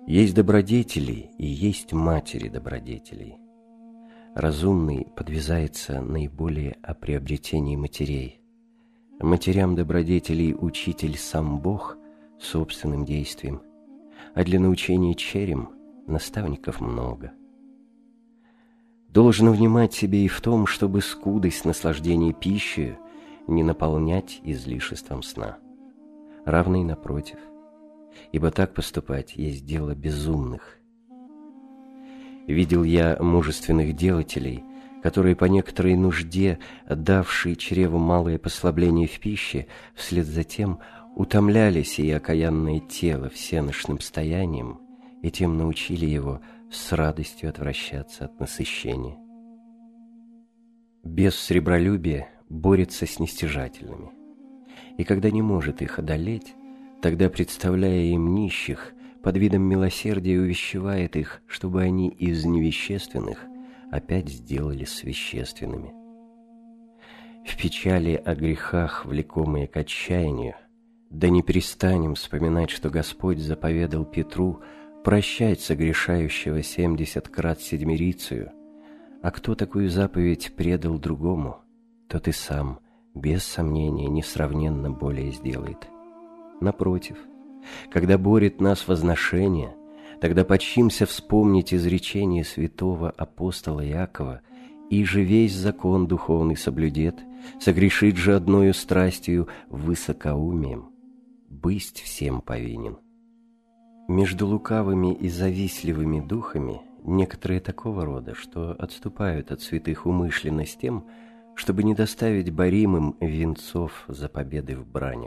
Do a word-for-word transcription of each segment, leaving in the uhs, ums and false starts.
Есть добродетели и есть матери добродетелей. Разумный подвязается наиболее о приобретении матерей. Матерям добродетелей учитель сам Бог собственным действием, а для научения черем наставников много. Должен внимать себе и в том, чтобы скудость наслаждения пищей не наполнять излишеством сна. Равно и напротив, ибо так поступать есть дело безумных. Видел я мужественных делателей, которые по некоторой нужде, давшие чреву малое послабление в пище, вслед за тем утомляли сие окаянное тело всеношным стоянием и тем научили его с радостью отвращаться от насыщения. Бес сребролюбия борется с нестяжательными, и когда не может их одолеть, тогда, представляя им нищих, под видом милосердия увещевает их, чтобы они из невещественных опять сделались вещественными. В печали о грехах, влекомые к отчаянию, да не перестанем вспоминать, что Господь заповедал Петру прощать согрешающего семьдесят крат седмирицию, а кто такую заповедь предал другому, тот и сам, без сомнения, несравненно более сделает. Напротив, когда борет нас возношение, тогда почимся вспомнить изречение святого апостола Иакова: «И же весь закон духовный соблюдет, согрешит же одною страстью высокоумием, бысть всем повинен». Между лукавыми и завистливыми духами некоторые такого рода, что отступают от святых умышленно с тем, чтобы не доставить боримым венцов за победы в бранях.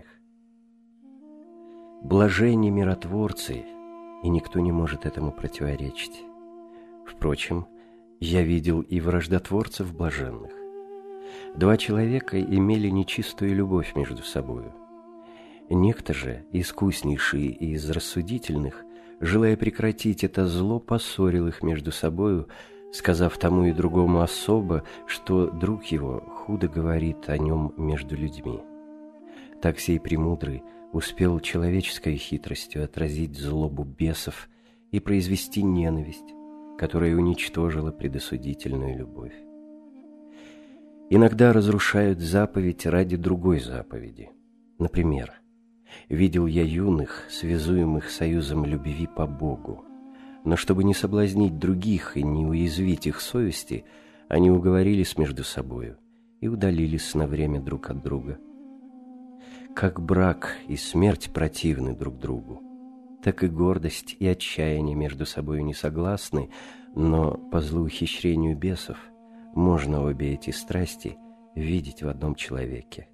Блаженни миротворцы, и никто не может этому противоречить. Впрочем, я видел и враждотворцев блаженных. Два человека имели нечистую любовь между собою. Некто же, искуснейший из рассудительных, желая прекратить это зло, поссорил их между собою, сказав тому и другому особо, что друг его худо говорит о нем между людьми. Так сей премудрый успел человеческой хитростью отразить злобу бесов и произвести ненависть, которая уничтожила предосудительную любовь. Иногда разрушают заповедь ради другой заповеди. Например, видел я юных, связуемых союзом любви по Богу, но чтобы не соблазнить других и не уязвить их совести, они уговорились между собою и удалились на время друг от друга. Как брак и смерть противны друг другу, так и гордость и отчаяние между собою не согласны, но по злоухищрению бесов можно обе эти страсти видеть в одном человеке.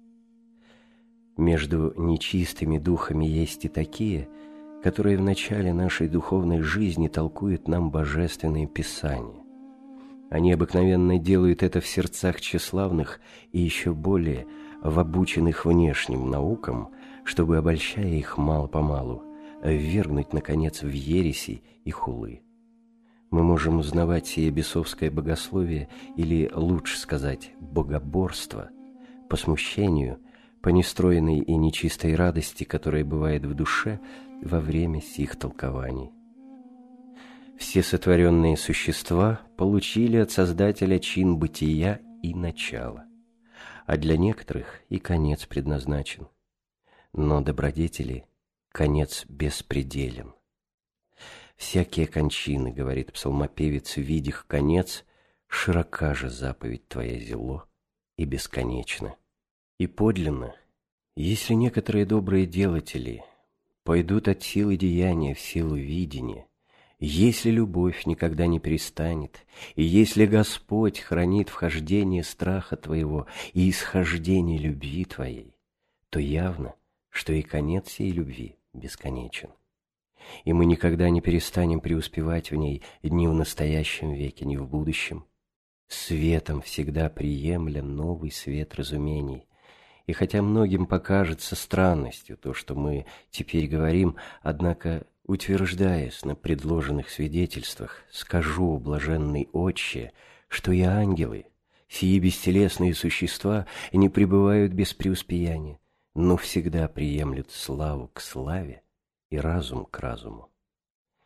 Между нечистыми духами есть и такие, которые в начале нашей духовной жизни толкуют нам божественные писания. Они обыкновенно делают это в сердцах тщеславных и еще более в обученных внешним наукам, чтобы, обольщая их мало-помалу, ввергнуть, наконец, в ереси и хулы. Мы можем узнавать сие бесовское богословие, или, лучше сказать, богоборство, по смущению, по нестроенной и нечистой радости, которая бывает в душе во время сих толкований. Все сотворенные существа получили от Создателя чин бытия и начало, а для некоторых и конец предназначен. Но добродетели конец беспределен. «Всякие кончины, — говорит псалмопевец, — видях конец, широка же заповедь твоя зело и бесконечна». И подлинно, если некоторые добрые делатели пойдут от силы деяния в силу видения, если любовь никогда не перестанет, и если Господь хранит вхождение страха твоего и исхождение любви твоей, то явно, что и конец сей любви бесконечен. И мы никогда не перестанем преуспевать в ней ни в настоящем веке, ни в будущем, светом всегда приемля новый свет разумений. И хотя многим покажется странностью то, что мы теперь говорим, однако, утверждаясь на предложенных свидетельствах, скажу, блаженный Отче, что и ангелы, сии бестелесные существа, не пребывают без преуспеяния, но всегда приемлют славу к славе и разум к разуму.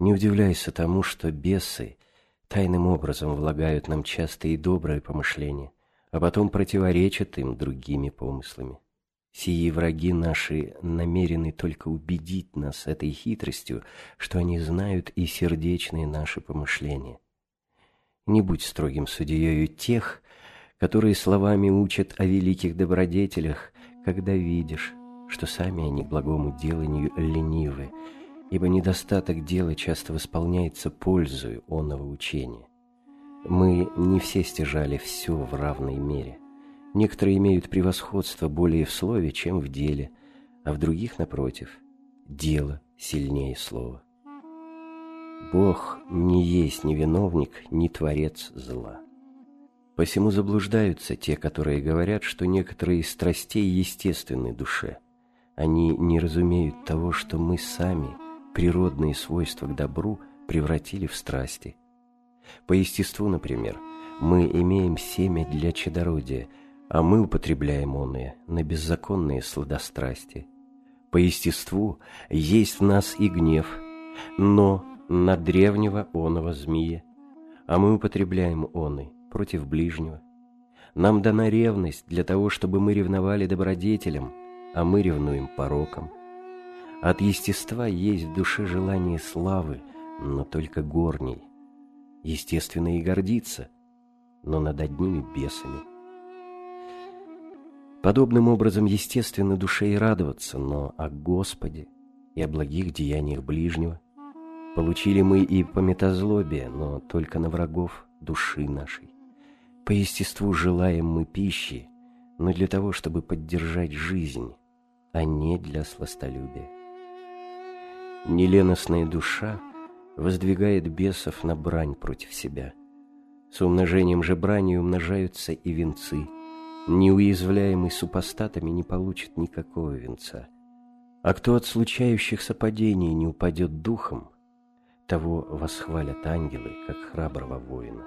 Не удивляйся тому, что бесы тайным образом влагают нам часто и добрые помышления, а потом противоречат им другими помыслами. Сии враги наши намерены только убедить нас этой хитростью, что они знают и сердечные наши помышления. Не будь строгим судьею тех, которые словами учат о великих добродетелях, когда видишь, что сами они к благому деланию ленивы, ибо недостаток дела часто восполняется пользою оного учения. Мы не все стяжали все в равной мере. Некоторые имеют превосходство более в слове, чем в деле, а в других, напротив, дело сильнее слова. Бог не есть ни виновник, ни творец зла. Посему заблуждаются те, которые говорят, что некоторые из страстей естественны душе. Они не разумеют того, что мы сами природные свойства к добру превратили в страсти. По естеству, например, мы имеем семя для чадородия, а мы употребляем оное на беззаконные сладострастия. По естеству есть в нас и гнев, но на древнего оного змея, а мы употребляем оный против ближнего. Нам дана ревность для того, чтобы мы ревновали добродетелям, а мы ревнуем пороком. От естества есть в душе желание славы, но только горней. Естественно и гордиться, но над одними бесами. Подобным образом естественно душе и радоваться, но о Господе и о благих деяниях ближнего. Получили мы и пометозлобие, но только на врагов души нашей. По естеству желаем мы пищи, но для того, чтобы поддержать жизнь, а не для сластолюбия. Неленостная душа воздвигает бесов на брань против себя. С умножением же брани умножаются и венцы. Неуязвляемый супостатами не получит никакого венца. А кто от случающихся падений не упадет духом, того восхвалят ангелы, как храброго воина.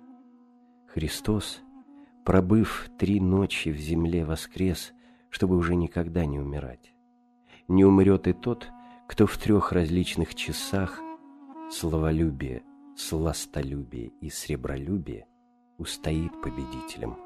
Христос, пробыв три ночи в земле, воскрес, чтобы уже никогда не умирать. Не умрет и тот, кто в трех различных часах славолюбие, сластолюбие и сребролюбие устоит победителем.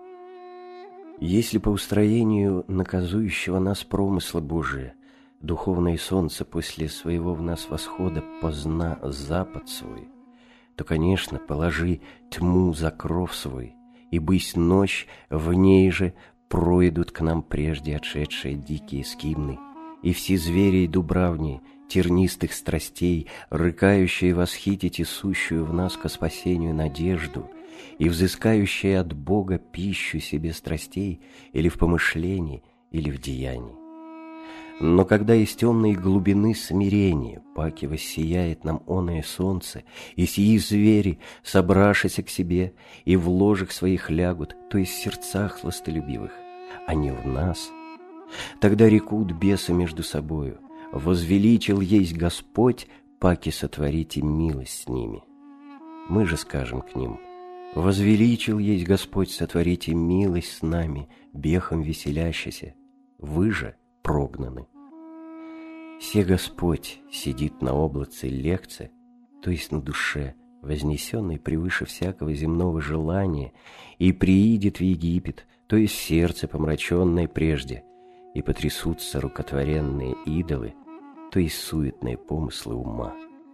Если по устроению наказующего нас промысла Божия духовное солнце после своего в нас восхода позна запад свой, то, конечно, положи тьму за кров свой, и бысь ночь, в ней же пройдут к нам прежде отшедшие дикие скимны, и все звери дубравни, тернистых страстей, рыкающие восхитить и сущую в нас ко спасению надежду, и взыскающие от Бога пищу себе страстей или в помышлении, или в деянии. Но когда из темной глубины смирения паки воссияет нам оное солнце, и сии звери, собравшися к себе, и в ложах своих лягут, то есть в сердцах сластолюбивых, а не в нас, тогда рекут бесы между собою: «Возвеличил есть Господь, паки сотворите милость с ними». Мы же скажем к ним: «Возвеличил есть Господь, сотворите милость с нами, бехом веселящийся, вы же прогнаны». Се Господь сидит на облаце лекце, то есть на душе, вознесенной превыше всякого земного желания, и приидет в Египет, то есть сердце, помраченное прежде, и потрясутся рукотворенные идолы, то есть суетные помыслы ума.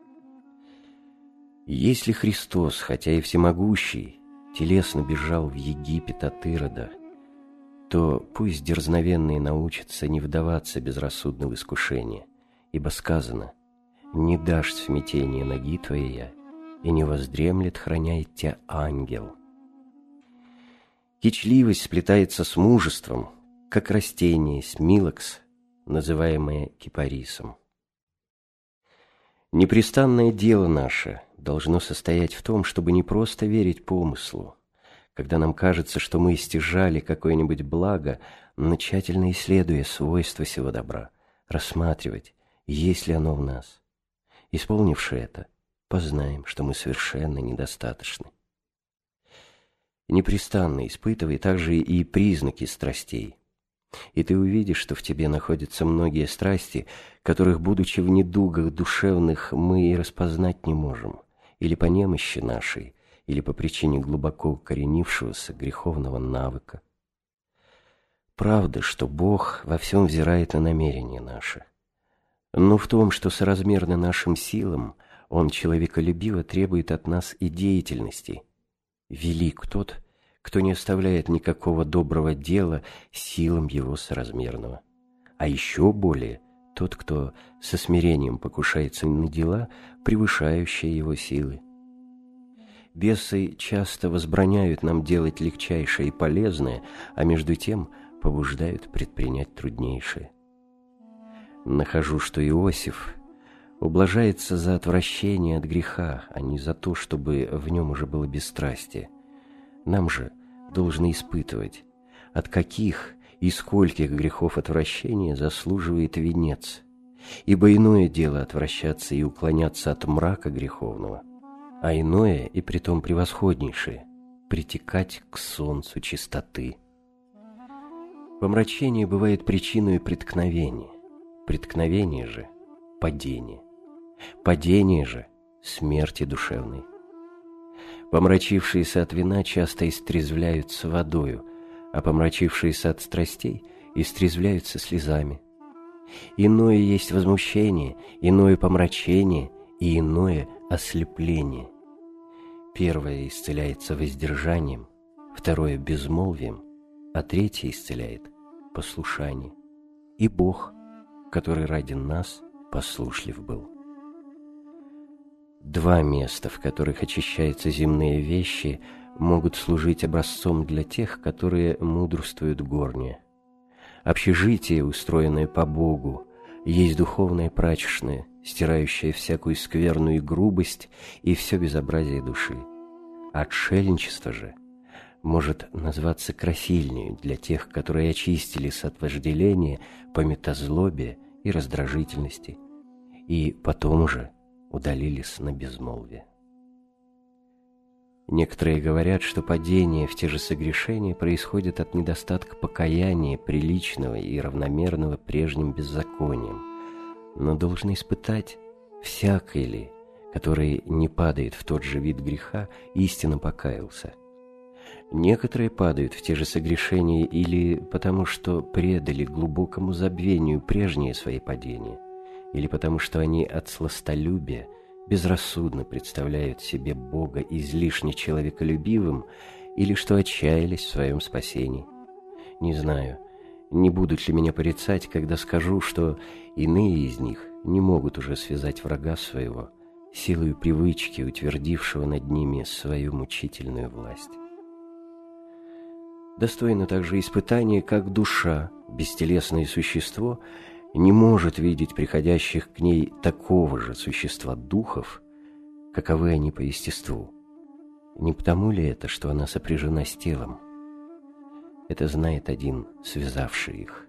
Если Христос, хотя и всемогущий, телесно бежал в Египет от Ирода, то пусть дерзновенные научатся не вдаваться безрассудно в искушение, ибо сказано: «Не дашь в смятение ноги твоя, и не воздремлет, храняет тебя ангел». Кичливость сплетается с мужеством, как растение смилакс, называемое кипарисом. Непрестанное дело наше должно состоять в том, чтобы не просто верить помыслу, когда нам кажется, что мы стяжали какое-нибудь благо, но тщательно исследуя свойства сего добра, рассматривать, есть ли оно в нас. Исполнивши это, познаем, что мы совершенно недостаточны. Непрестанно испытывай также и признаки страстей. И ты увидишь, что в тебе находятся многие страсти, которых, будучи в недугах душевных, мы и распознать не можем, или по немощи нашей, или по причине глубоко укоренившегося греховного навыка. Правда, что Бог во всем взирает на намерения наши, но в том, что соразмерно нашим силам, Он человеколюбиво требует от нас и деятельности. Велик тот, кто не оставляет никакого доброго дела силам его соразмерного, а еще более тот, кто со смирением покушается на дела, превышающие его силы. Бесы часто возбраняют нам делать легчайшее и полезное, а между тем побуждают предпринять труднейшее. Нахожу, что Иосиф ублажается за отвращение от греха, а не за то, чтобы в нем уже было бесстрастие. Нам же должны испытывать, от каких и скольких грехов отвращения заслуживает венец, ибо иное дело отвращаться и уклоняться от мрака греховного, а иное, и притом превосходнейшее, притекать к солнцу чистоты. Помрачение бывает причиной преткновения, преткновение же – падение, падение же – смерти душевной. Помрачившиеся от вина часто истрезвляются водою, а помрачившиеся от страстей истрезвляются слезами. Иное есть возмущение, иное помрачение и иное ослепление. Первое исцеляется воздержанием, второе – безмолвием, а третье исцеляет послушание. И Бог, который ради нас послушлив был. Два места, в которых очищаются земные вещи, могут служить образцом для тех, которые мудрствуют горнее. Общежитие, устроенное по Богу, есть духовное прачечное, стирающее всякую скверную грубость и все безобразие души. Отшельничество же может назваться красильнею для тех, которые очистились от вожделения, пометозлобия и раздражительности, и потом же удалились на безмолвие. Некоторые говорят, что падение в те же согрешения происходит от недостатка покаяния, приличного и равномерного прежним беззаконием, но должны испытать, всякий ли, который не падает в тот же вид греха, истинно покаялся. Некоторые падают в те же согрешения или потому, что предали глубокому забвению прежние свои падения, или потому, что они от сластолюбия безрассудно представляют себе Бога излишне человеколюбивым, или что отчаялись в своем спасении. Не знаю, не будут ли меня порицать, когда скажу, что иные из них не могут уже связать врага своего, силою привычки, утвердившего над ними свою мучительную власть. Достойно также испытания, как душа, бестелесное существо, не может видеть приходящих к ней такого же существа духов, каковы они по естеству. Не потому ли это, что она сопряжена с телом? Это знает один, связавший их.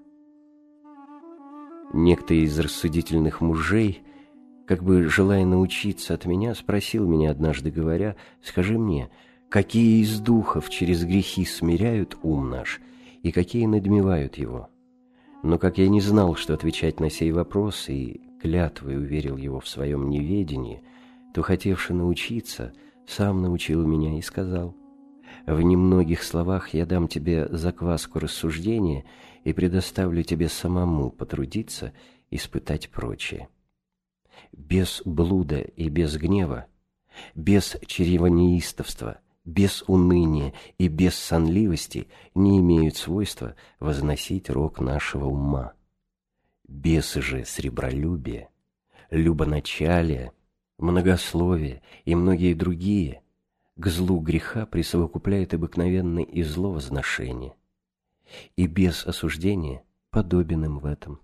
Некто из рассудительных мужей, как бы желая научиться от меня, спросил меня однажды, говоря: «Скажи мне, какие из духов через грехи смиряют ум наш, и какие надмевают его?» Но как я не знал, что отвечать на сей вопрос, и клятвой уверил его в своем неведении, то, хотевший научиться, сам научил меня и сказал: «В немногих словах я дам тебе закваску рассуждения и предоставлю тебе самому потрудиться испытать прочее. Без блуда и без гнева, без чревонеистовства, без уныния и без сонливости не имеют свойства возносить рог нашего ума. Бесы же сребролюбие, любоначалие, многословие и многие другие к злу греха присовокупляют обыкновенно и зловозношение, и без осуждения подобен им в этом.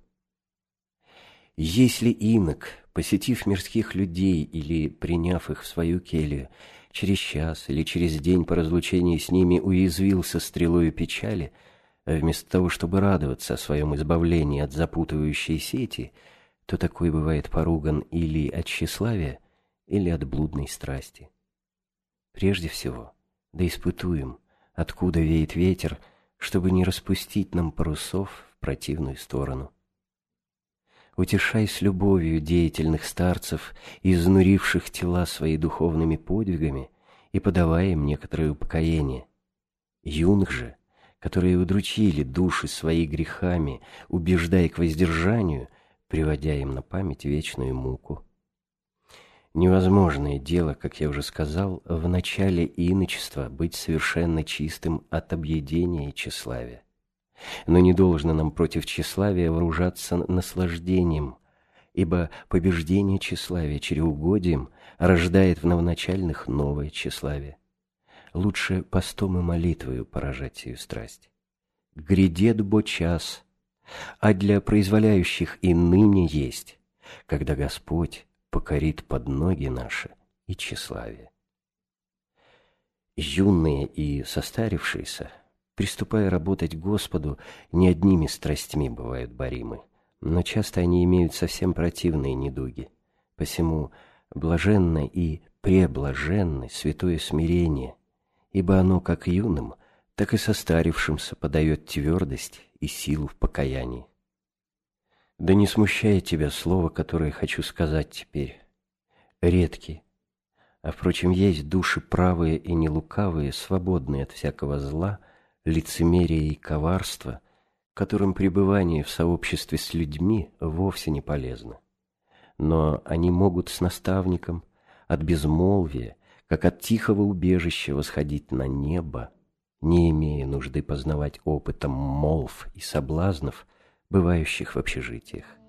Если инок, посетив мирских людей или приняв их в свою келью, через час или через день по разлучении с ними уязвился стрелою печали, вместо того, чтобы радоваться о своем избавлении от запутывающей сети, то такой бывает поруган или от тщеславия, или от блудной страсти. Прежде всего, да испытуем, откуда веет ветер, чтобы не распустить нам парусов в противную сторону. Утешай с любовью деятельных старцев, изнуривших тела свои духовными подвигами, и подавай им некоторое упокоение. Юных же, которые удручили души свои грехами, убеждая к воздержанию, приводя им на память вечную муку. Невозможное дело, как я уже сказал, в начале иночества быть совершенно чистым от объедения и тщеславия. Но не должно нам против тщеславия вооружаться наслаждением, ибо побеждение тщеславия чревоугодием рождает в новоначальных новое тщеславие. Лучше постом и молитвою поражать сию страсть. Грядет бо час, а для произволяющих и ныне есть, когда Господь покорит под ноги наши и тщеславие. Юные и состарившиеся, приступая работать Господу, не одними страстьми бывают боримы, но часто они имеют совсем противные недуги. Посему блаженно и преблаженно святое смирение, ибо оно как юным, так и состарившимся подает твердость и силу в покаянии. Да не смущает тебя слово, которое хочу сказать теперь. Редки, а впрочем, есть души правые и нелукавые, свободные от всякого зла, лицемерия и коварства, которым пребывание в сообществе с людьми вовсе не полезно. Но они могут с наставником от безмолвия, как от тихого убежища, восходить на небо, не имея нужды познавать опытом молв и соблазнов, бывающих в общежитиях.